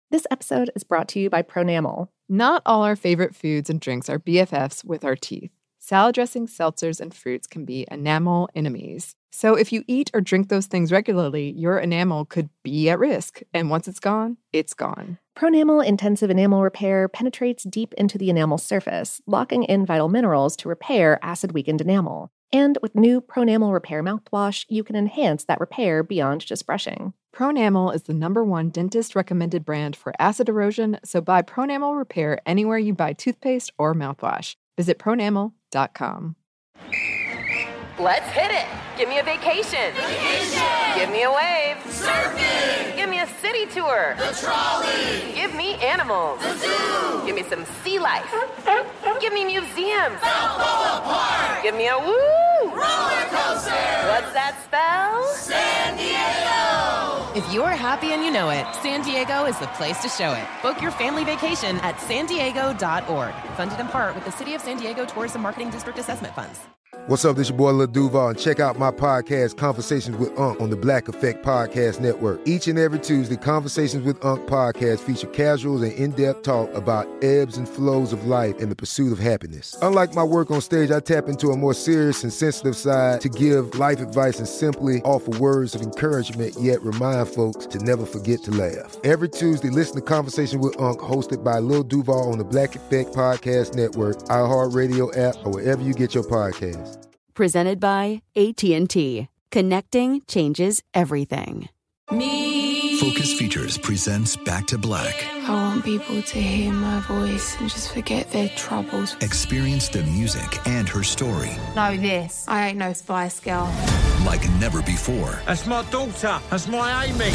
This episode is brought to you by Pronamel. Not all our favorite foods and drinks are BFFs with our teeth. Salad dressings, seltzers, and fruits can be enamel enemies. So if you eat or drink those things regularly, your enamel could be at risk. And once it's gone, it's gone. Pronamel Intensive Enamel Repair penetrates deep into the enamel surface, locking in vital minerals to repair acid-weakened enamel. And with new Pronamel Repair mouthwash, you can enhance that repair beyond just brushing. Pronamel is the #1 dentist-recommended brand for acid erosion, so buy Pronamel Repair anywhere you buy toothpaste or mouthwash. Visit pronamel.com. Let's hit it. Give me a vacation. Give me a wave. Surfing. Give me a city tour. The trolley. Give me animals. The zoo. Give me some sea life. Give me museums. Balboa Park. Give me a woo. Roller coaster. What's that spell? San Diego. If you're happy and you know it, San Diego is the place to show it. Book your family vacation at sandiego.org. Funded in part with the City of San Diego Tourism Marketing District Assessment Funds. What's up, this your boy Lil Duval, and check out my podcast, Conversations with Unc, on the Black Effect Podcast Network. Each and every Tuesday, Conversations with Unc podcast feature casuals and in-depth talk about ebbs and flows of life and the pursuit of happiness. Unlike my work on stage, I tap into a more serious and sensitive side to give life advice and simply offer words of encouragement, yet remind folks to never forget to laugh. Every Tuesday, listen to Conversation with Unc, hosted by Lil Duval on the Black Effect Podcast Network, iHeartRadio app, or wherever you get your podcasts. Presented by AT&T. Connecting changes everything. Focus Features presents Back to Black. I want people to hear my voice and just forget their troubles. Experience the music and her story. Know this. I ain't no Spice Girl. Like never before. That's my daughter. That's my Amy.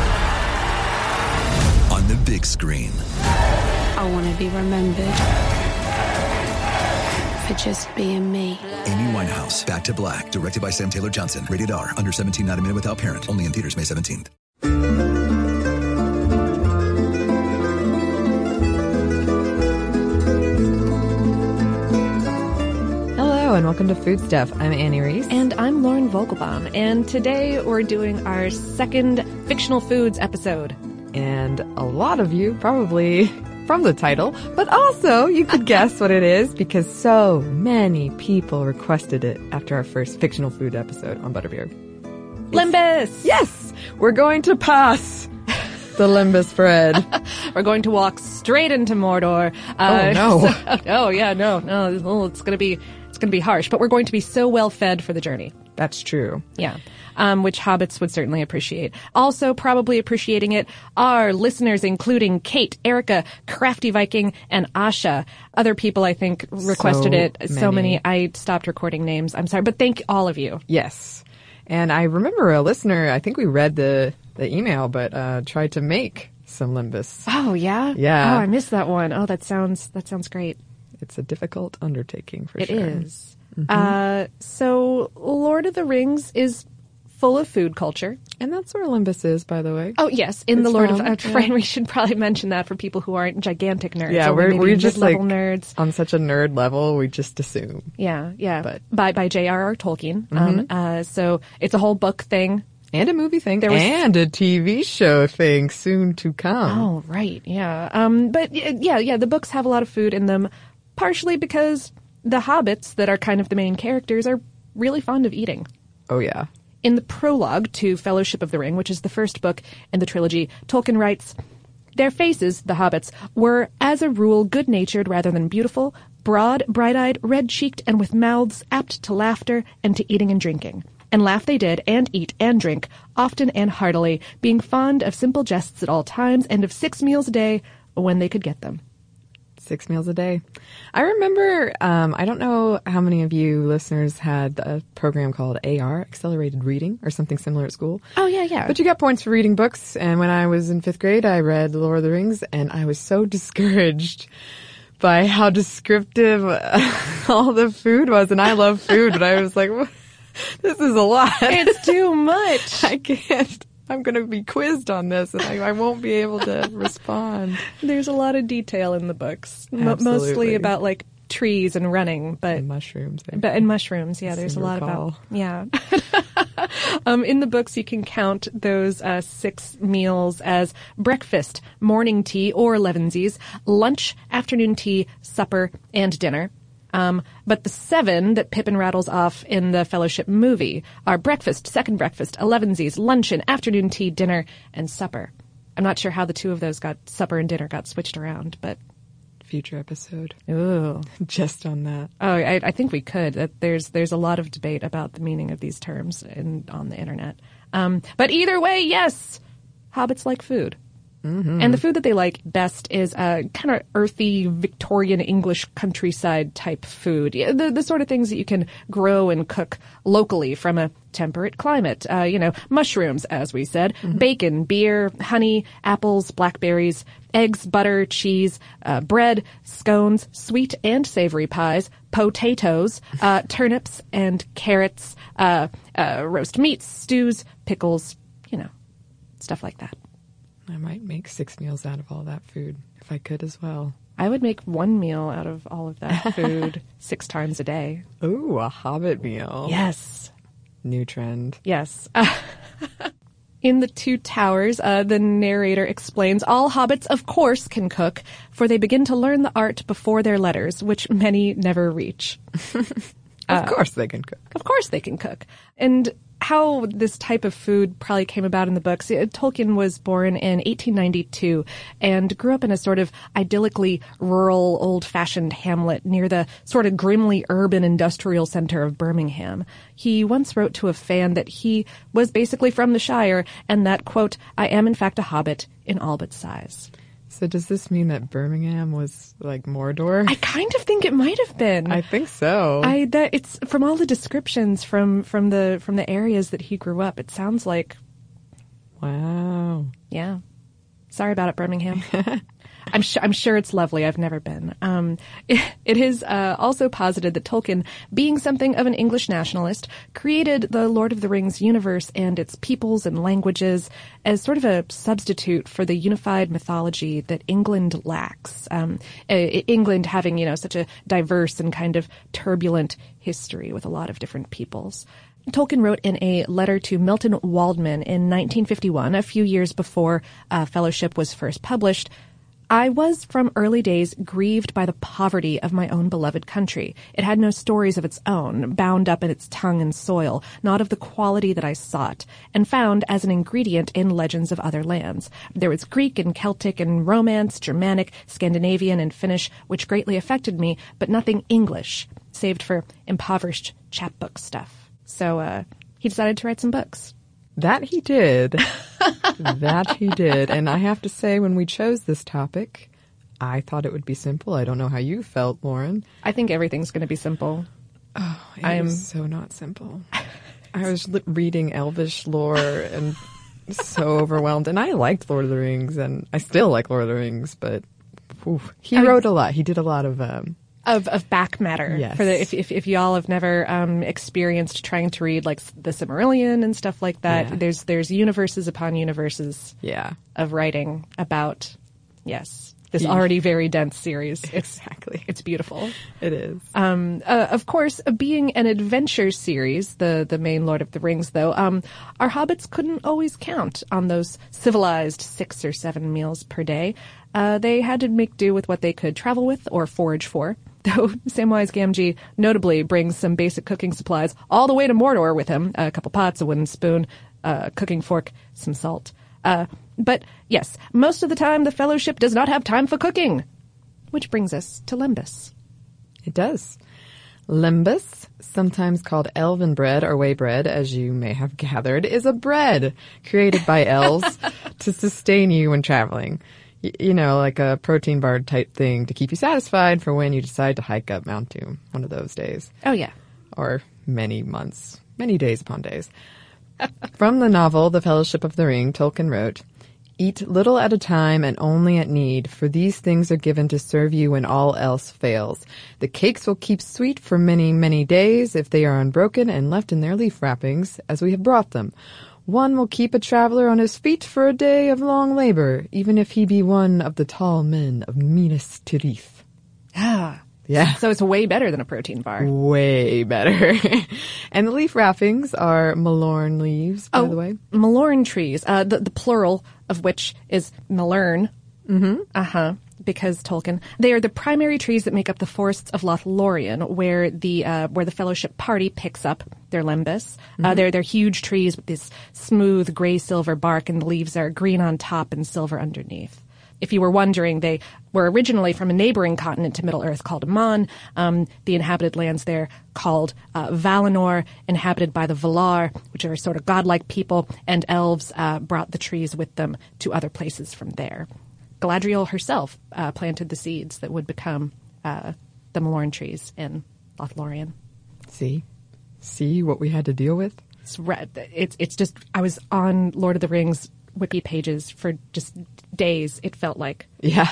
On the big screen. I want to be remembered for just being me. Amy Winehouse, Back to Black, directed by Sam Taylor Johnson. Rated R, under 17, not a minute without parent. Only in theaters May 17th. Hello and welcome to Food Stuff. I'm Annie Reese. And I'm Lauren Vogelbaum. And today we're doing our second fictional foods episode. And a lot of you probably from the title, but also you could guess what it is because so many people requested it after our first fictional food episode on Butterbeer. Limbus! Yes! We're going to pass the Limbus bread. We're going to walk straight into Mordor. Oh, no. It's going to be harsh, but we're going to be so well fed for the journey. That's true. Yeah. Which hobbits would certainly appreciate. Also probably appreciating it are listeners including Kate, Erica, Crafty Viking, and Asha. Other people, I think, requested it. So many. I stopped recording names. I'm sorry, but thank all of you. Yes. And I remember a listener, I think we read the email, but tried to make some Limbus. Oh, yeah? Yeah. Oh, I missed that one. Oh, that sounds great. It's a difficult undertaking for sure. It is. Mm-hmm. So Lord of the Rings is full of food culture. And that's where Limbus is, by the way. Oh, yes. In it's the Lord from, of... We should probably mention that for people who aren't gigantic nerds. Yeah, we're just like nerds. On such a nerd level, we just assume. Yeah. But by J.R.R. Tolkien. Mm-hmm. So it's a whole book thing. And a movie thing. And a TV show thing soon to come. Oh, right. Yeah. But the books have a lot of food in them, partially because the hobbits that are kind of the main characters are really fond of eating. Oh, yeah. In the prologue to Fellowship of the Ring, which is the first book in the trilogy, Tolkien writes, "Their faces, the hobbits, were, as a rule, good-natured rather than beautiful, broad, bright-eyed, red-cheeked, and with mouths apt to laughter and to eating and drinking. And laugh they did, and eat, and drink, often and heartily, being fond of simple jests at all times, and of 6 meals a day when they could get them." 6 meals a day. I remember, I don't know how many of you listeners had a program called AR, Accelerated Reading, or something similar at school. Oh, yeah. But you got points for reading books, and when I was in 5th grade, I read The Lord of the Rings, and I was so discouraged by how descriptive all the food was, and I love food, but I was like, this is a lot. It's too much. I can't. I'm going to be quizzed on this, and I won't be able to respond. There's a lot of detail in the books, Absolutely. mostly about, like, trees and running, but and mushrooms. And mushrooms, yeah. There's a lot about in the books, you can count those 6 meals as breakfast, morning tea or levensies, lunch, afternoon tea, supper, and dinner. But the 7 that Pippin rattles off in the Fellowship movie are breakfast, second breakfast, elevensies, luncheon, afternoon tea, dinner, and supper. I'm not sure how the 2 of those supper and dinner got switched around, but future episode. Ooh, just on that. Oh, I think we could. There's a lot of debate about the meaning of these terms on the internet. But either way, yes, hobbits like food. Mm-hmm. And the food that they like best is kind of earthy Victorian English countryside type food. The sort of things that you can grow and cook locally from a temperate climate. Mushrooms, as we said, bacon, beer, honey, apples, blackberries, eggs, butter, cheese, bread, scones, sweet and savory pies, potatoes, turnips and carrots, roast meats, stews, pickles, stuff like that. I might make 6 meals out of all that food if I could as well. I would make 1 meal out of all of that food 6 times a day. Ooh, a hobbit meal. Yes. New trend. Yes. In The Two Towers, the narrator explains, all hobbits, of course, can cook, for they begin to learn the art before their letters, which many never reach. Of course they can cook. Of course they can cook. And how this type of food probably came about in the books, Tolkien was born in 1892 and grew up in a sort of idyllically rural, old-fashioned hamlet near the sort of grimly urban industrial center of Birmingham. He once wrote to a fan that he was basically from the Shire and that, quote, I am in fact a hobbit in all but size. So does this mean that Birmingham was like Mordor? I kind of think it might have been. I think so. It's from all the descriptions from the areas that he grew up. It sounds like. Wow. Yeah. Sorry about it, Birmingham. I'm sure it's lovely. I've never been. It is also posited that Tolkien, being something of an English nationalist, created the Lord of the Rings universe and its peoples and languages as sort of a substitute for the unified mythology that England lacks. England having, such a diverse and kind of turbulent history with a lot of different peoples. Tolkien wrote in a letter to Milton Waldman in 1951, a few years before Fellowship was first published, I was from early days grieved by the poverty of my own beloved country. It had no stories of its own, bound up in its tongue and soil, not of the quality that I sought, and found as an ingredient in legends of other lands. There was Greek and Celtic and Romance, Germanic, Scandinavian, and Finnish, which greatly affected me, but nothing English, saved for impoverished chapbook stuff. So he decided to write some books. That he did. That he did. And I have to say, when we chose this topic, I thought it would be simple. I don't know how you felt, Lauren. I think everything's going to be simple. Oh, it was so not simple. I was reading Elvish lore and so overwhelmed. And I liked Lord of the Rings, and I still like Lord of the Rings, but he wrote a lot. He did a lot of back matter. Yes. For if y'all have never experienced trying to read like the Silmarillion and stuff like that, there's universes upon universes of writing about this already very dense series. Exactly. It's beautiful. It is. Of course, being an adventure series, the main Lord of the Rings, though, our hobbits couldn't always count on those civilized 6 or 7 meals per day. They had to make do with what they could travel with or forage for. Though Samwise Gamgee notably brings some basic cooking supplies all the way to Mordor with him, a couple pots, a wooden spoon, a cooking fork, some salt. But yes, most of the time the Fellowship does not have time for cooking. Which brings us to Lembas. It does. Lembas, sometimes called elven bread or way bread, as you may have gathered, is a bread created by elves to sustain you when traveling. Like a protein bar type thing to keep you satisfied for when you decide to hike up Mount Doom one of those days. Oh, yeah. Or many months, many days upon days. From the novel The Fellowship of the Ring, Tolkien wrote, Eat little at a time and only at need, for these things are given to serve you when all else fails. The cakes will keep sweet for many, many days if they are unbroken and left in their leaf wrappings, as we have brought them. One will keep a traveler on his feet for a day of long labor, even if he be one of the tall men of Minas Tirith. Ah, Yeah. So it's way better than a protein bar. Way better. And the leaf wrappings are Malorn leaves, by the way. Malorn trees, the plural of which is Malern. Mm-hmm. Because Tolkien. They are the primary trees that make up the forests of Lothlorien, where the Fellowship Party picks up their limbus. They're huge trees with this smooth gray-silver bark, and the leaves are green on top and silver underneath. If you were wondering, they were originally from a neighboring continent to Middle-earth called Aman. The inhabited lands there called Valinor, inhabited by the Valar, which are sort of godlike people, and elves brought the trees with them to other places from there. Galadriel herself planted the seeds that would become the Malorn trees in Lothlorien. See what we had to deal with? It's just, I was on Lord of the Rings wiki pages for just days, it felt like. Yeah.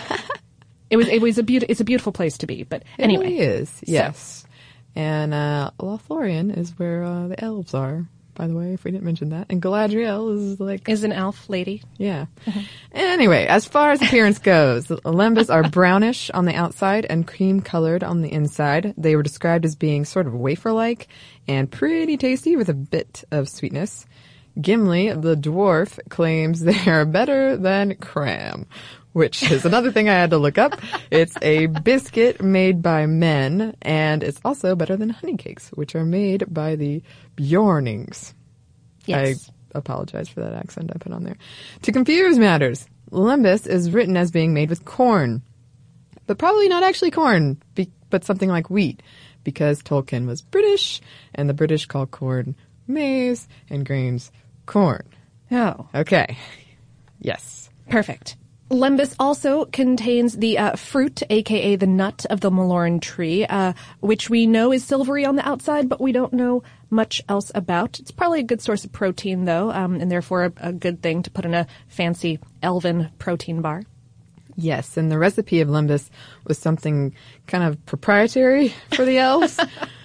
It's a beautiful place to be, but anyway. It really is, yes. So. And Lothlorien is where the elves are, by the way, if we didn't mention that. And Galadriel is an elf lady. Yeah. Anyway, as far as appearance goes, the lembas are brownish on the outside and cream-colored on the inside. They were described as being sort of wafer-like and pretty tasty with a bit of sweetness. Gimli, the dwarf, claims they are better than cram, which is another thing I had to look up. It's a biscuit made by men, and it's also better than honey cakes, which are made by the Bjornings. Yes. I apologize for that accent I put on there. To confuse matters, lembas is written as being made with corn, but probably not actually corn, but something like wheat, because Tolkien was British, and the British call corn maize and grains corn. Oh. Okay. Yes. Perfect. Lembas also contains the fruit, aka the nut of the Malorn tree, which we know is silvery on the outside, but we don't know much else about. It's probably a good source of protein, though, and therefore a good thing to put in a fancy elven protein bar. Yes, and the recipe of lembas was something kind of proprietary for the elves.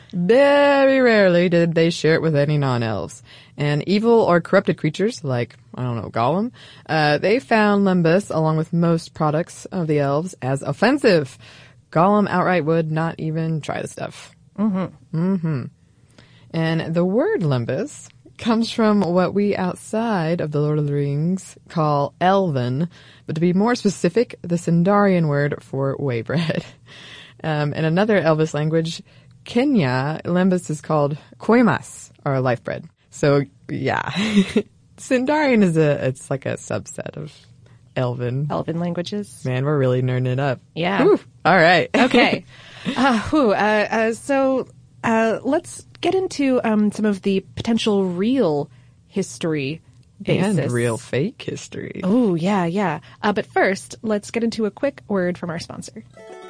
Very rarely did they share it with any non-elves. And evil or corrupted creatures, like, Gollum, they found lembas, along with most products of the elves, as offensive. Gollum outright would not even try the stuff. And the word lembas comes from what we outside of the Lord of the Rings call elven, but to be more specific, the Sindarian word for whey bread. In another Elvish language, Kenya, lembas is called koimas, or life bread. So, yeah. Sindarian it's like a subset of Elven languages. Man, we're really nerding it up. Yeah. Whew. All right. Okay. So let's get into some of the potential real history basis. And real fake history. Oh, yeah. But first, let's get into a quick word from our sponsor.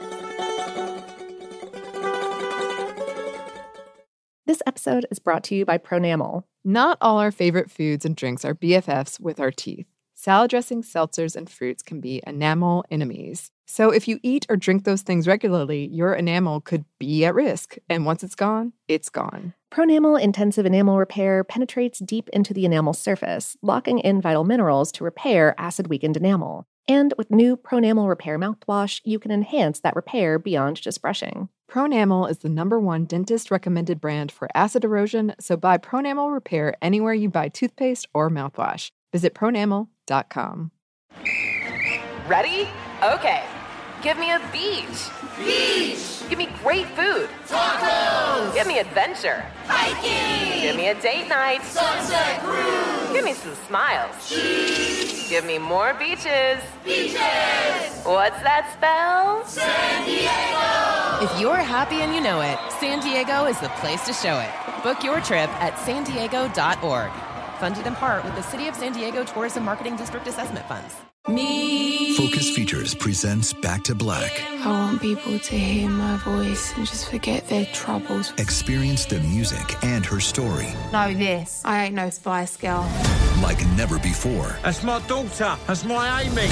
This episode is brought to you by Pronamel. Not all our favorite foods and drinks are BFFs with our teeth. Salad dressings, seltzers, and fruits can be enamel enemies. So if you eat or drink those things regularly, your enamel could be at risk. And once it's gone, it's gone. Pronamel Intensive Enamel Repair penetrates deep into the enamel surface, locking in vital minerals to repair acid-weakened enamel. And with new Pronamel Repair mouthwash, you can enhance that repair beyond just brushing. Pronamel is the #1 dentist-recommended brand for acid erosion, so buy Pronamel Repair anywhere you buy toothpaste or mouthwash. Visit pronamel.com. Ready? Okay. Give me a beach. Beach. Give me great food. Tacos. Give me adventure. Hiking. Give me a date night. Sunset cruise. Give me some smiles. Cheese. Give me more beaches. Beaches. What's that spell? San Diego. If you're happy and you know it, San Diego is the place to show it. Book your trip at sandiego.org. Funded in part with the City of San Diego Tourism Marketing District Assessment Funds. Focus Features presents Back to Black. I want people to hear my voice and just forget their troubles. Experience the music and her story. Know this. I ain't no Spice Girl. Like never before. That's my daughter. That's my Amy.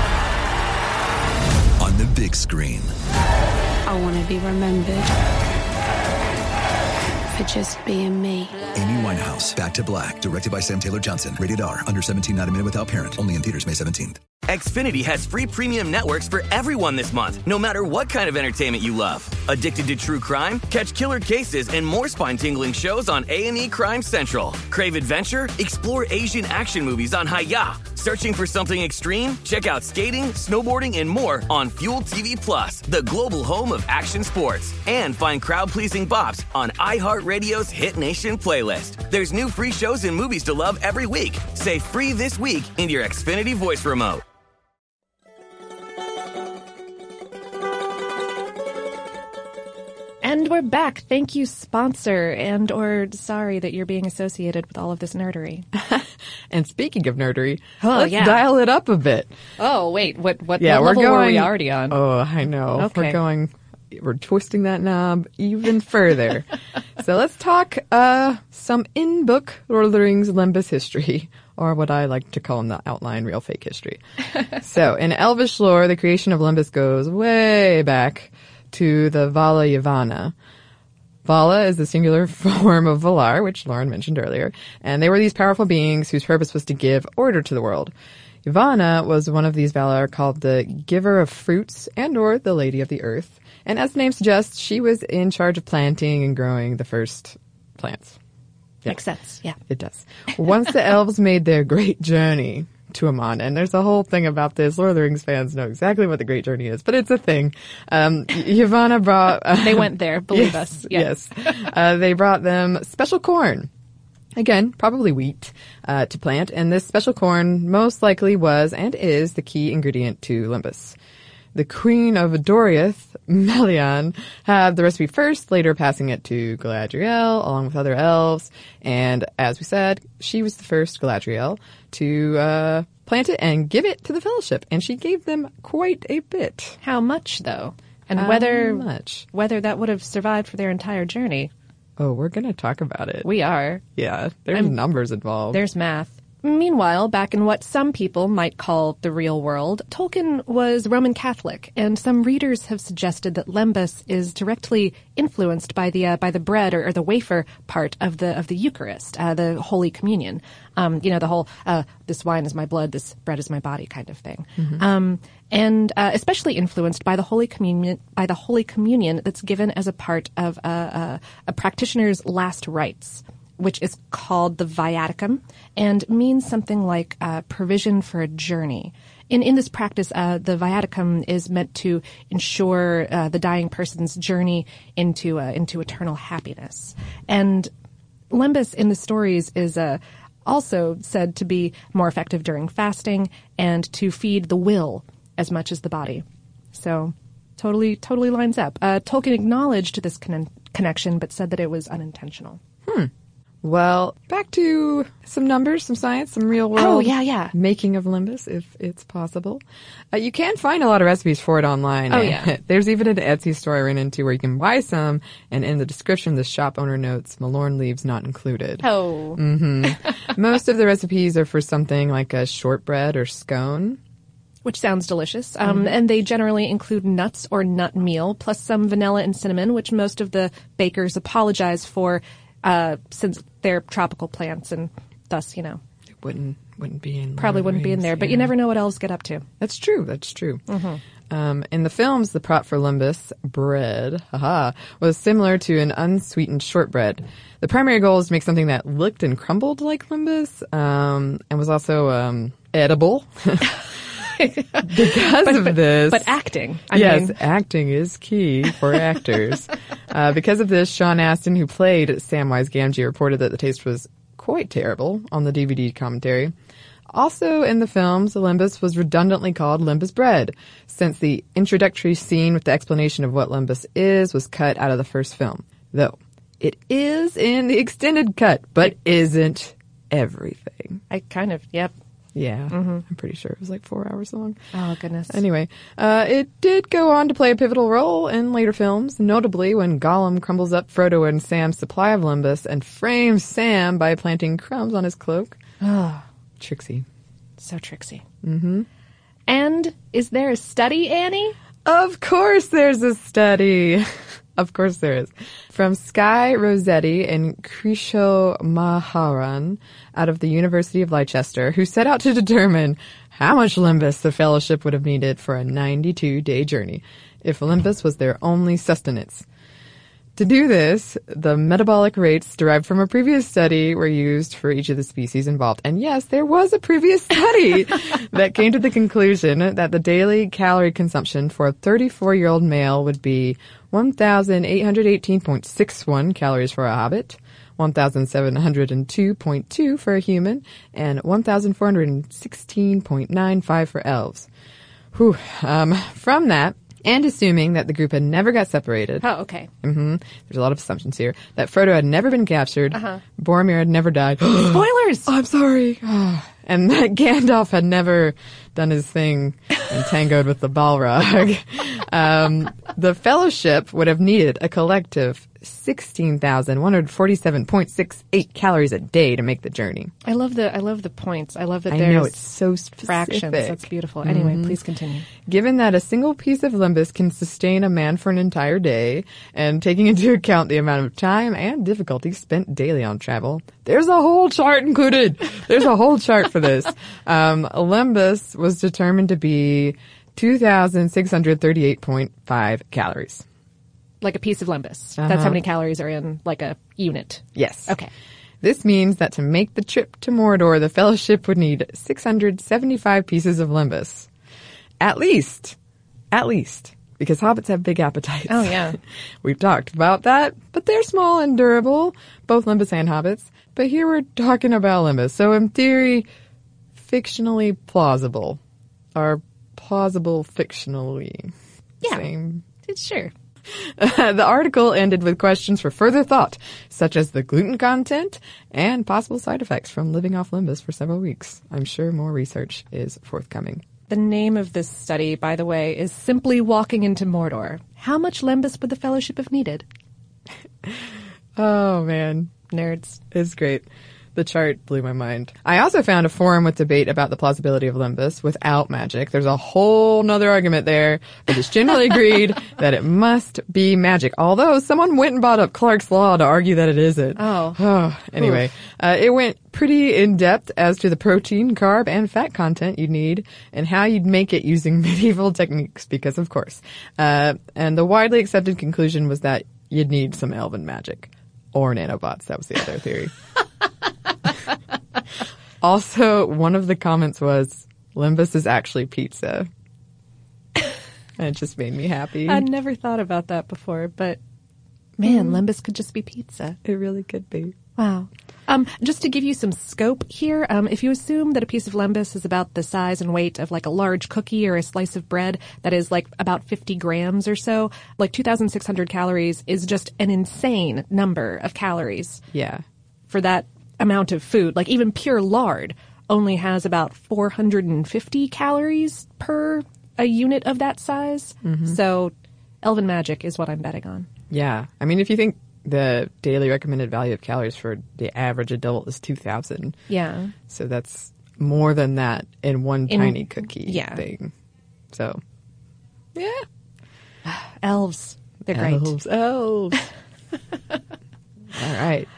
On the big screen. I want to be remembered for just being me. Amy Winehouse, Back to Black, directed by Sam Taylor Johnson. Rated R, under 17, not a minute without parent. Only in theaters May 17th. Xfinity has free premium networks for everyone this month, no matter what kind of entertainment you love. Addicted to true crime? Catch killer cases and more spine-tingling shows on A&E Crime Central. Crave adventure? Explore Asian action movies on Hi-YAH. Searching for something extreme? Check out skating, snowboarding, and more on Fuel TV Plus, the global home of action sports. And find crowd-pleasing bops on iHeartRadio's Hit Nation playlist. There's new free shows and movies to love every week. Say free this week in your Xfinity voice remote. And we're back. Thank you, sponsor, and or sorry that you're being associated with all of this nerdery. And speaking of nerdery, let's dial it up a bit. Oh, wait. What level were we already on? Oh, I know. Okay. We're twisting that knob even further. So let's talk some in-book Lord of the Rings Lembas history, or what I like to call in the outline real fake history. So in Elvish lore, the creation of Lembas goes way back to the Vala Yavanna. Vala is the singular form of Valar, which Lauren mentioned earlier, and they were these powerful beings whose purpose was to give order to the world. Yavanna was one of these Valar called the Giver of Fruits and or the Lady of the Earth, and as the name suggests, she was in charge of planting and growing the first plants. Yeah. Makes sense, yeah. It does. Once the elves made their great journey to Aman, and there's a whole thing about this. Lord of the Rings fans know exactly what the Great Journey is, but it's a thing. Yavanna brought... they went there, believe us. Yeah. Yes. They brought them special corn. Again, probably wheat, to plant, and this special corn most likely was and is the key ingredient to Lembas. The Queen of Doriath, Melian, had the recipe first, later passing it to Galadriel, along with other elves. And as we said, she was the first Galadriel to plant it and give it to the Fellowship. And she gave them quite a bit. How much, though? And How much? Whether that would have survived for their entire journey. Oh, we're going to talk about it. We are. Yeah, there's numbers involved. There's math. Meanwhile, back in what some people might call the real world, Tolkien was Roman Catholic, and some readers have suggested that Lembas is directly influenced by the bread or the wafer part of the Eucharist, the Holy Communion. The whole this wine is my blood, this bread is my body kind of thing. Mm-hmm. And especially influenced by the Holy Communion that's given as a part of a practitioner's last rites, which is called the viaticum and means something like provision for a journey. In this practice, the viaticum is meant to ensure the dying person's journey into eternal happiness. And Lembas in the stories is also said to be more effective during fasting and to feed the will as much as the body. So totally lines up. Tolkien acknowledged this connection but said that it was unintentional. Well, back to some numbers, some science, some real world making of Lembas, if it's possible. You can find a lot of recipes for it online. Oh, yeah. There's even an Etsy store I ran into where you can buy some, and in the description, the shop owner notes, Malorn leaves not included. Oh. Mm-hmm. Most of the recipes are for something like a shortbread or scone. Which sounds delicious. And they generally include nuts or nut meal, plus some vanilla and cinnamon, which most of the bakers apologize for, since they're tropical plants and thus, It wouldn't be in probably wouldn't be in there, but you never know what elves get up to. That's true. Mm-hmm. In the films, the prop for Lembas, bread, was similar to an unsweetened shortbread. The primary goal is to make something that looked and crumbled like Lembas, and was also edible. Because of this. But acting. Acting is key for actors. Because of this, Sean Astin, who played Samwise Gamgee, reported that the taste was quite terrible on the DVD commentary. Also in the films, the Lembas was redundantly called Lembas bread, since the introductory scene with the explanation of what Lembas is was cut out of the first film. Though, it is in the extended cut, but isn't everything. Yep. Yeah, I'm pretty sure it was like 4 hours long. Oh, goodness. Anyway, it did go on to play a pivotal role in later films, notably when Gollum crumbles up Frodo and Sam's supply of Lembas and frames Sam by planting crumbs on his cloak. Oh. Trixie. So tricksy. Mm-hmm. And is there a study, Annie? Of course there's a study. Of course there is. From Sky Rossetti and Krisho Maharan out of the University of Leicester, who set out to determine how much Limbus the Fellowship would have needed for a 92-day journey if Limbus was their only sustenance. To do this, the metabolic rates derived from a previous study were used for each of the species involved. And yes, there was a previous study that came to the conclusion that the daily calorie consumption for a 34-year-old male would be 1,818.61 calories for a hobbit, 1,702.2 for a human, and 1,416.95 for elves. Whew. From that, and assuming that the group had never got separated. Oh, okay. There's a lot of assumptions here. That Frodo had never been captured. Boromir had never died. Spoilers! Oh, I'm sorry. And that Gandalf had never done his thing and tangoed with the Balrog. The Fellowship would have needed a collective 16,147.68 calories a day to make the journey. I love the points. I love that I there's know, it's so specific. Fractions. That's beautiful. Anyway, please continue. Given that a single piece of Limbus can sustain a man for an entire day, and taking into account the amount of time and difficulty spent daily on travel, there's a whole chart included. There's a whole chart for this. Limbus was determined to be 2,638.5 calories. Like a piece of Limbus. That's how many calories are in like a unit. Yes. Okay. This means that to make the trip to Mordor, the Fellowship would need 675 pieces of Limbus. At least. Because hobbits have big appetites. Oh, yeah. We've talked about that, but they're small and durable, both Limbus and hobbits. But here we're talking about Limbus. So in theory, fictionally plausible. Or plausible fictionally. Yeah. Same. Sure. The article ended with questions for further thought, such as the gluten content and possible side effects from living off Limbus for several weeks. I'm sure more research is forthcoming. The name of this study, by the way, is Simply Walking into Mordor. How much Limbus would the Fellowship have needed? Oh, man. Nerds. It's great. The chart blew my mind. I also found a forum with debate about the plausibility of Limbus without magic. There's a whole nother argument there, but it's generally agreed that it must be magic. Although someone went and brought up Clark's Law to argue that it isn't. Anyway, it went pretty in-depth as to the protein, carb, and fat content you'd need and how you'd make it using medieval techniques, because of course. And the widely accepted conclusion was that you'd need some elven magic. Or nanobots. That was the other theory. Also, one of the comments was, Limbus is actually pizza. And it just made me happy. I'd never thought about that before, but man, Limbus could just be pizza. It really could be. Wow. Just to give you some scope here, if you assume that a piece of Limbus is about the size and weight of like a large cookie or a slice of bread that is like about 50 grams or so, like 2,600 calories is just an insane number of calories. Yeah. For that amount of food. Like even pure lard only has about 450 calories per a unit of that size. So elven magic is what I'm betting on. Yeah. I mean, if you think the daily recommended value of calories for the average adult is 2,000. Yeah. So that's more than that in one tiny cookie thing. So, yeah. Elves. They're great. Elves. All right.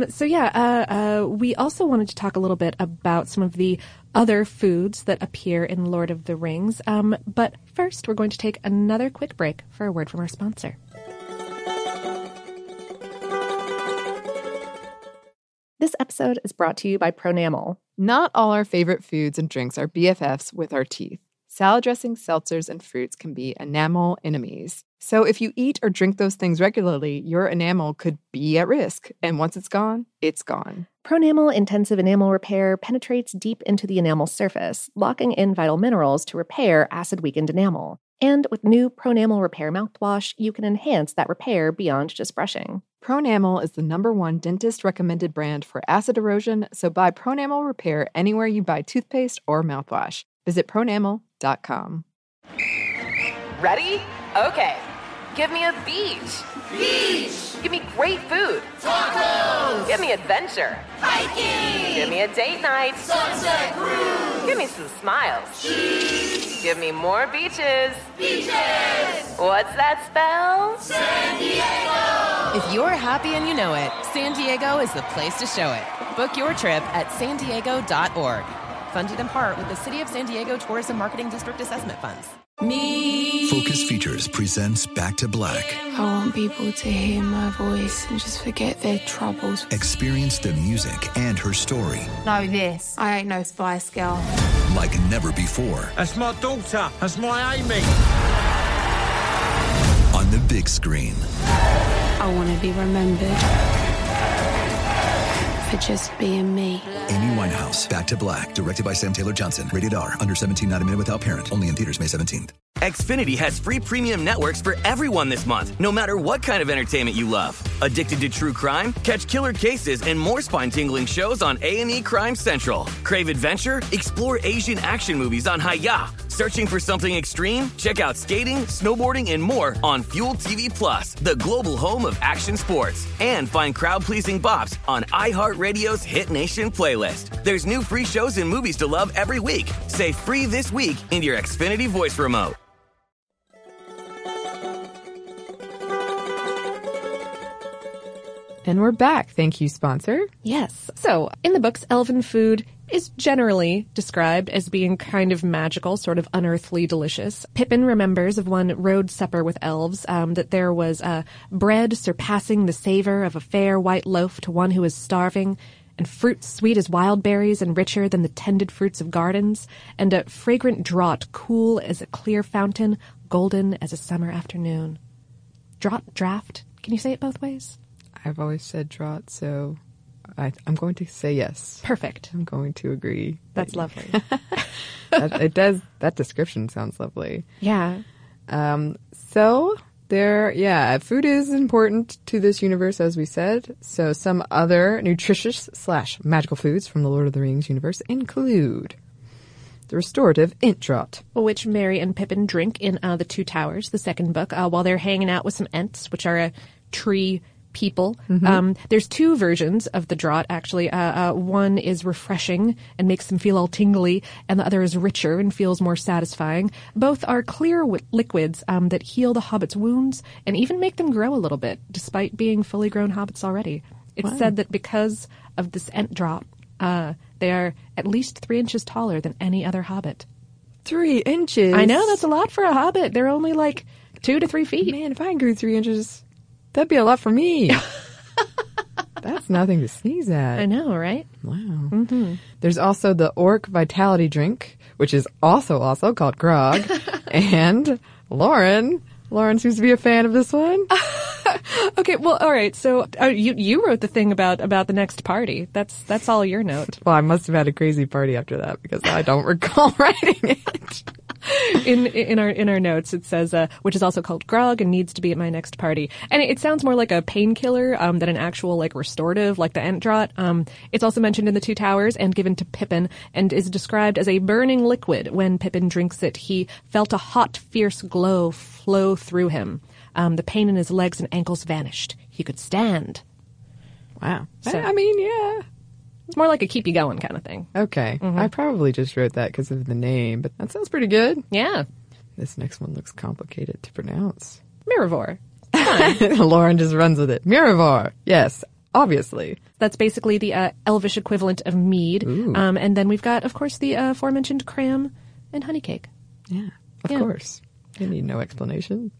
We also wanted to talk a little bit about some of the other foods that appear in Lord of the Rings. But first, we're going to take another quick break for a word from our sponsor. This episode is brought to you by Pronamel. Not all our favorite foods and drinks are BFFs with our teeth. Salad dressings, seltzers, and fruits can be enamel enemies. So if you eat or drink those things regularly, your enamel could be at risk. And once it's gone, it's gone. Pronamel Intensive Enamel Repair penetrates deep into the enamel surface, locking in vital minerals to repair acid-weakened enamel. And with new Pronamel Repair mouthwash, you can enhance that repair beyond just brushing. Pronamel is the #1 dentist-recommended brand for acid erosion, so buy Pronamel Repair anywhere you buy toothpaste or mouthwash. Visit pronamel.com. Ready? Okay. Give me a beach. Beach. Give me great food. Tacos. Give me adventure. Hiking. Give me a date night. Sunset cruise. Give me some smiles. Cheese. Give me more beaches. Beaches. What's that spell? San Diego. If you're happy and you know it, San Diego is the place to show it. Book your trip at sandiego.org. Funded in part with the City of San Diego Tourism Marketing District Assessment Funds. Focus Features presents Back to Black. I want people to hear my voice and just forget their troubles. Experience the music and her story Know this. I ain't no Spice Girl. like never before. That's my daughter. That's my Amy. On the big screen. I want to be remembered for just being me. Amy Winehouse, Back to Black, directed by Sam Taylor Johnson. Rated R, under 17, not admitted without parent. Only in theaters May 17th. Xfinity has free premium networks for everyone this month, no matter what kind of entertainment you love. Addicted to true crime? Catch killer cases and more spine-tingling shows on A&E Crime Central. Crave adventure? Explore Asian action movies on Hi-Ya. Searching for something extreme? Check out skating, snowboarding, and more on Fuel TV Plus, the global home of action sports. And find crowd-pleasing bops on iHeartRadio's Hit Nation playlist. There's new free shows and movies to love every week. Say free this week in your Xfinity voice remote. And we're back. Thank you, sponsor. Yes. So, in the books, elven food is generally described as being kind of magical, sort of unearthly delicious. Pippin remembers of one road supper with elves, that there was bread surpassing the savor of a fair white loaf to one who is starving, and fruits sweet as wild berries and richer than the tended fruits of gardens, and a fragrant draught cool as a clear fountain, golden as a summer afternoon. Draft? Can you say it both ways? I've always said draught, so I'm going to say yes. Perfect. I'm going to agree. That's lovely. It does. That description sounds lovely. Yeah. So food is important to this universe, as we said. So some other nutritious / magical foods from the Lord of the Rings universe include the restorative Ent draught, which Merry and Pippin drink in The Two Towers, the second book, while they're hanging out with some Ents, which are a tree people. Mm-hmm. There's two versions of the draught, actually. One is refreshing and makes them feel all tingly, and the other is richer and feels more satisfying. Both are clear liquids that heal the hobbits' wounds and even make them grow a little bit, despite being fully grown hobbits already. It's said that because of this Ent draught, they are at least 3 inches taller than any other hobbit. 3 inches? I know, that's a lot for a hobbit. They're only like 2 to 3 feet. Man, if I grew 3 inches... that'd be a lot for me. That's nothing to sneeze at. I know, right? Wow. Mm-hmm. There's also the Orc Vitality Drink, which is also called Grog. And Lauren seems to be a fan of this one. Okay, well, all right. So you wrote the thing about the next party. That's all your note. Well, I must have had a crazy party after that because I don't recall writing it. In our notes, it says, which is also called Grog and needs to be at my next party. And it sounds more like a painkiller than an actual like restorative, like the Ent draught. It's also mentioned in The Two Towers and given to Pippin and is described as a burning liquid. When Pippin drinks it, he felt a hot, fierce glow flow through him. The pain in his legs and ankles vanished. He could stand. Wow. So, I mean, yeah. It's more like a keep you going kind of thing. Okay. Mm-hmm. I probably just wrote that because of the name, but that sounds pretty good. Yeah. This next one looks complicated to pronounce. Miravor. Lauren just runs with it. Miravor. Yes, obviously. That's basically the Elvish equivalent of mead. And then we've got, of course, the aforementioned cram and honey cake. Yeah, of course. You need no explanation.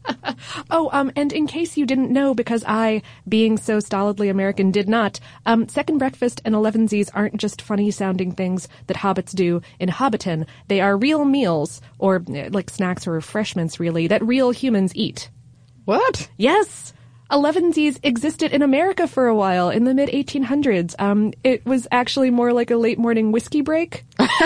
And in case you didn't know, because I, being so stolidly American, did not, second breakfast and elevensies aren't just funny-sounding things that hobbits do in Hobbiton. They are real meals, or like snacks or refreshments, really, that real humans eat. What? Yes! Elevensies existed in America for a while in the mid-1800s. It was actually more like a late-morning whiskey break.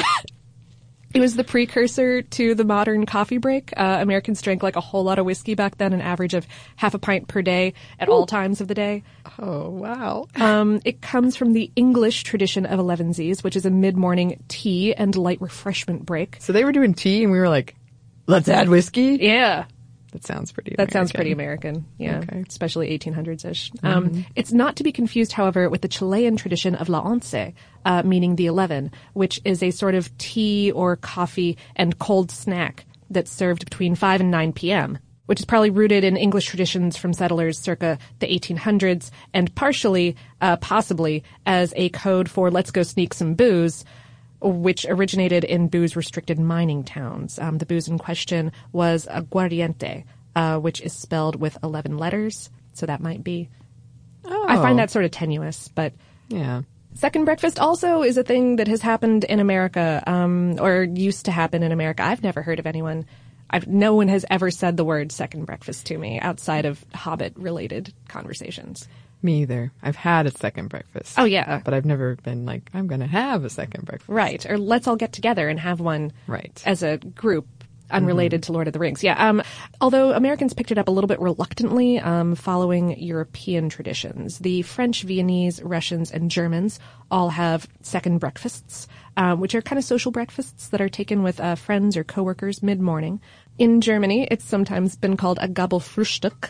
It was the precursor to the modern coffee break. Americans drank like a whole lot of whiskey back then, an average of half a pint per day at all times of the day. Oh, wow. It comes from the English tradition of elevensies, which is a mid-morning tea and light refreshment break. So they were doing tea and we were like, let's add whiskey? Yeah. That sounds pretty That sounds pretty American, yeah, Okay. especially 1800s-ish. It's not to be confused, however, with the Chilean tradition of la once, meaning the 11, which is a sort of tea or coffee and cold snack that's served between 5 and 9 p.m., which is probably rooted in English traditions from settlers circa the 1800s and partially, possibly, as a code for let's go sneak some booze, which originated in booze-restricted mining towns. The booze in question was aguardiente, which is spelled with 11 letters, so that might be. Oh. I find that sort of tenuous, but Yeah. second breakfast also is a thing that has happened in America, or used to happen in America. I've never heard of anyone. No one has ever said the word second breakfast to me outside of Hobbit-related conversations. Me either. I've had a second breakfast. Oh, yeah. But I've never been like, I'm going to have a second breakfast. Right. Or let's all get together and have one Right. as a group unrelated to Lord of the Rings. Yeah. Although Americans picked it up a little bit reluctantly, following European traditions. The French, Viennese, Russians, and Germans all have second breakfasts, which are kind of social breakfasts that are taken with friends or coworkers mid-morning. In Germany, it's sometimes been called a Gabelfrühstück,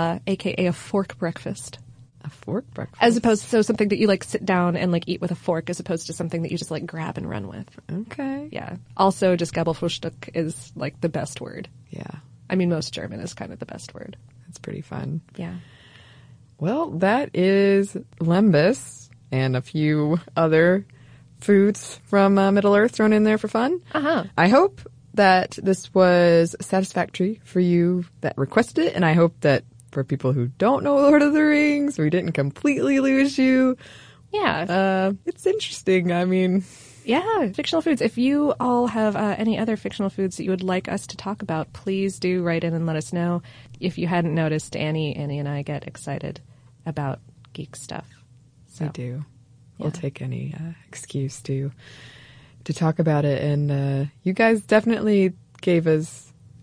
aka a fork breakfast. A fork breakfast? As opposed to something that you like sit down and like eat with a fork as opposed to something that you just like grab and run with. Okay. Yeah. Also, just Gabelfrühstück is like the best word. Yeah. I mean, most German is kind of the best word. That's pretty fun. Yeah. Well, that is lembas and a few other foods from Middle-earth thrown in there for fun. Uh-huh. I hope that this was satisfactory for you that requested it, and I hope that for people who don't know Lord of the Rings, we didn't completely lose you. Yeah. It's interesting. I mean, yeah, fictional foods. If you all have any other fictional foods that you would like us to talk about, please do write in and let us know. If you hadn't noticed, Annie and I get excited about geek stuff. So, we do. yeah. We'll take any excuse to talk about it. And you guys definitely gave us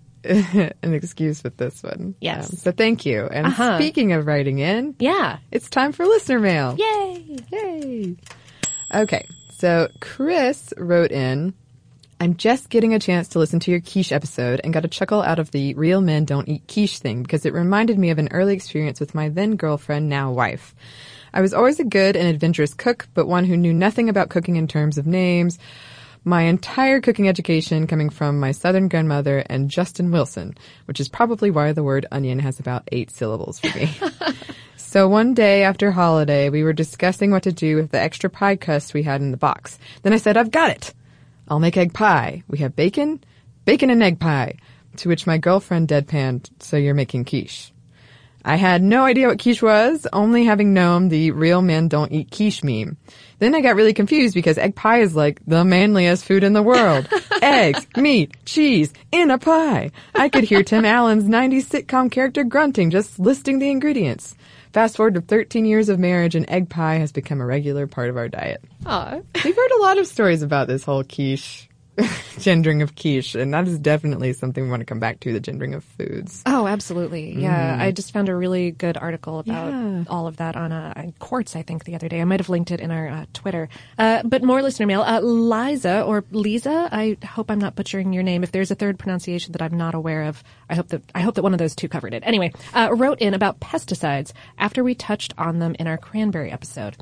an excuse with this one. Yes. So thank you. And speaking of writing in, yeah, it's time for listener mail. Yay! Yay! Okay, so Chris wrote in, I'm just getting a chance to listen to your quiche episode and got a chuckle out of the real men don't eat quiche thing because it reminded me of an early experience with my then girlfriend, now wife. I was always a good and adventurous cook, but one who knew nothing about cooking in terms of names. My entire cooking education coming from my Southern grandmother and Justin Wilson, which is probably why the word onion has about 8 syllables for me. So one day after holiday, we were discussing what to do with the extra pie crust we had in the box. Then I said, I've got it. I'll make egg pie. We have bacon and egg pie. To which my girlfriend deadpanned, so you're making quiche. I had no idea what quiche was, only having known the real men don't eat quiche meme. Then I got really confused because egg pie is like the manliest food in the world. Eggs, meat, cheese, in a pie. I could hear Tim Allen's 90s sitcom character grunting, just listing the ingredients. Fast forward to 13 years of marriage and egg pie has become a regular part of our diet. Aw. We've heard a lot of stories about this whole quiche, gendering of quiche, and that is definitely something we want to come back to, the gendering of foods. Oh, absolutely. Yeah. I just found a really good article about all of that on Quartz, I think, the other day. I might have linked it in our Twitter. But more listener mail. Liza, or Lisa, I hope I'm not butchering your name. If there's a third pronunciation that I'm not aware of, I hope that one of those two covered it. Anyway, wrote in about pesticides after we touched on them in our cranberry episode.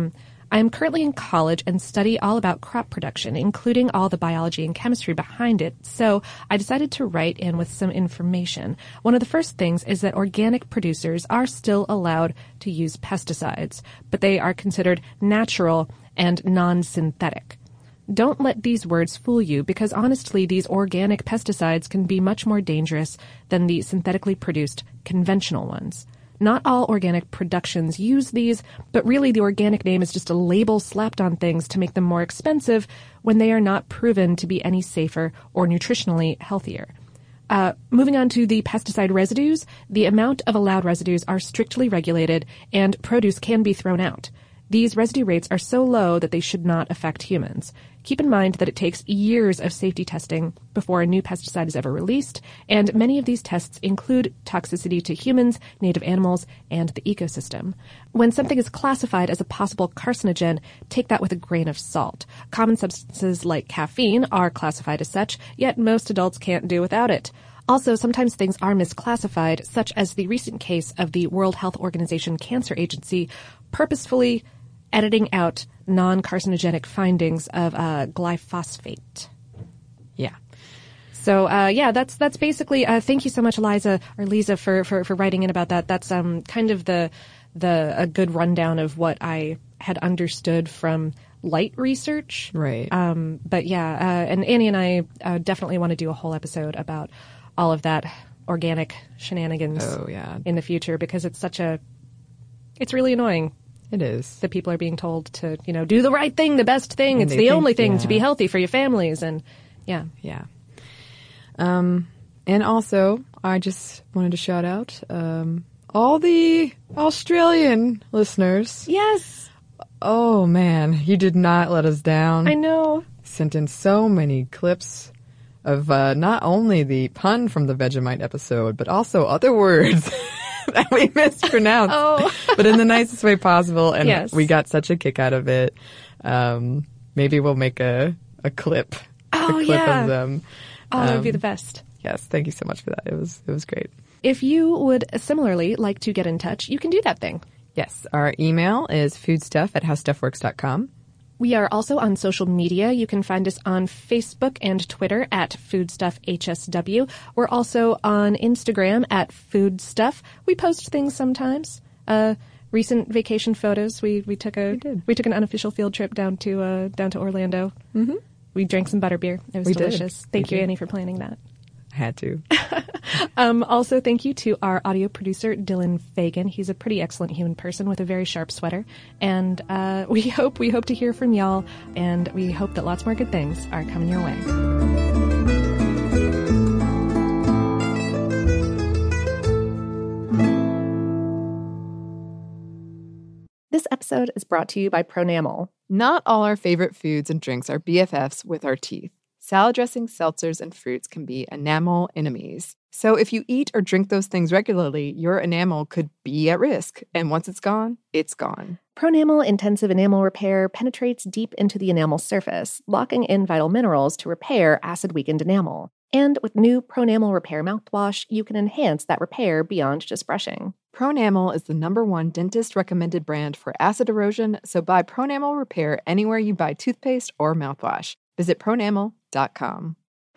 I am currently in college and study all about crop production, including all the biology and chemistry behind it, so I decided to write in with some information. One of the first things is that organic producers are still allowed to use pesticides, but they are considered natural and non-synthetic. Don't let these words fool you, because honestly, these organic pesticides can be much more dangerous than the synthetically produced conventional ones. Not all organic productions use these, but really the organic name is just a label slapped on things to make them more expensive when they are not proven to be any safer or nutritionally healthier. Moving on to the pesticide residues, the amount of allowed residues are strictly regulated and produce can be thrown out. These residue rates are so low that they should not affect humans. Keep in mind that it takes years of safety testing before a new pesticide is ever released, and many of these tests include toxicity to humans, native animals, and the ecosystem. When something is classified as a possible carcinogen, take that with a grain of salt. Common substances like caffeine are classified as such, yet most adults can't do without it. Also, sometimes things are misclassified, such as the recent case of the World Health Organization Cancer Agency purposefully editing out non-carcinogenic findings of glyphosate. Yeah. So, that's basically, thank you so much, Eliza or Lisa, for writing in about that. That's, kind of a good rundown of what I had understood from light research. Right. But and Annie and I definitely want to do a whole episode about all of that organic shenanigans in the future, because it's it's really annoying. It is. That people are being told to, do the right thing, the best thing. It's the only thing to be healthy for your families. And yeah. Yeah. And also, I just wanted to shout out all the Australian listeners. Yes. Oh, man. You did not let us down. I know. Sent in so many clips of not only the pun from the Vegemite episode, but also other words that we mispronounced. But in the nicest way possible. And we got such a kick out of it. Maybe we'll make a clip. Of them. That would be the best. Yes, thank you so much for that. It was great. If you would similarly like to get in touch, you can do that thing. Yes, our email is foodstuff@howstuffworks.com. We are also on social media. You can find us on Facebook and Twitter at FoodstuffHSW. We're also on Instagram at Foodstuff. We post things sometimes. Recent vacation photos. We took an unofficial field trip down to Orlando. Mm-hmm. We drank some butterbeer. It was delicious. Thank you, Annie, for planning that. I had to. Also, thank you to our audio producer, Dylan Fagan. He's a pretty excellent human person with a very sharp sweater. And we hope to hear from y'all, and we hope that lots more good things are coming your way. This episode is brought to you by Pronamel. Not all our favorite foods and drinks are BFFs with our teeth. Salad dressings, seltzers, and fruits can be enamel enemies. So if you eat or drink those things regularly, your enamel could be at risk. And once it's gone, it's gone. Pronamel Intensive Enamel Repair penetrates deep into the enamel surface, locking in vital minerals to repair acid-weakened enamel. And with new Pronamel Repair mouthwash, you can enhance that repair beyond just brushing. Pronamel is the #1 dentist-recommended brand for acid erosion, so buy Pronamel Repair anywhere you buy toothpaste or mouthwash. Visit pronamel.com.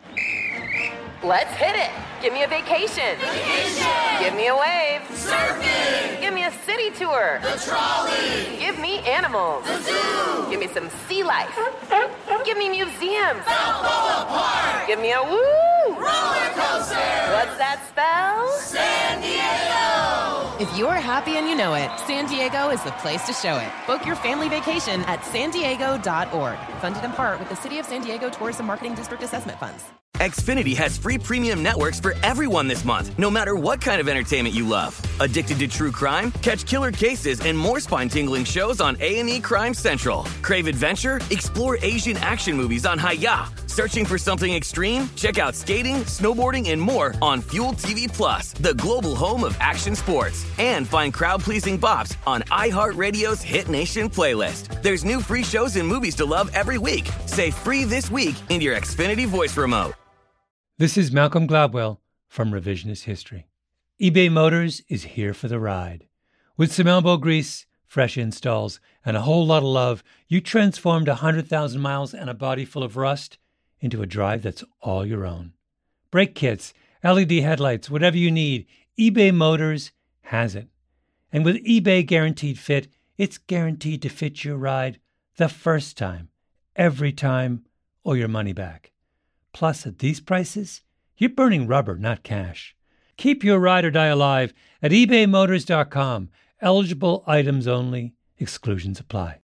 Let's hit it. Give me a vacation. Give me a wave. Surfing. Give me a city tour. The trolley. Give me animals. The zoo. Give me some sea life. Give me museums. Balboa Park. Give me a woo. Roller coaster. What's that spell? San Diego. If you're happy and you know it, San Diego is the place to show it. Book your family vacation at sandiego.org. Funded in part with the City of San Diego Tourism Marketing District Assessment Funds. Xfinity has free premium networks for everyone this month, no matter what kind of entertainment you love. Addicted to true crime? Catch killer cases and more spine-tingling shows on A&E Crime Central. Crave adventure? Explore Asian action movies on Hi-Ya. Searching for something extreme? Check out skating, snowboarding, and more on Fuel TV Plus, the global home of action sports. And find crowd-pleasing bops on iHeartRadio's Hit Nation playlist. There's new free shows and movies to love every week. Say free this week in your Xfinity voice remote. This is Malcolm Gladwell from Revisionist History. eBay Motors is here for the ride. With some elbow grease, fresh installs, and a whole lot of love, you transformed 100,000 miles and a body full of rust into a drive that's all your own. Brake kits, LED headlights, whatever you need, eBay Motors has it. And with eBay Guaranteed Fit, it's guaranteed to fit your ride the first time, every time, or your money back. Plus, at these prices, you're burning rubber, not cash. Keep your ride or die alive at ebaymotors.com. Eligible items only. Exclusions apply.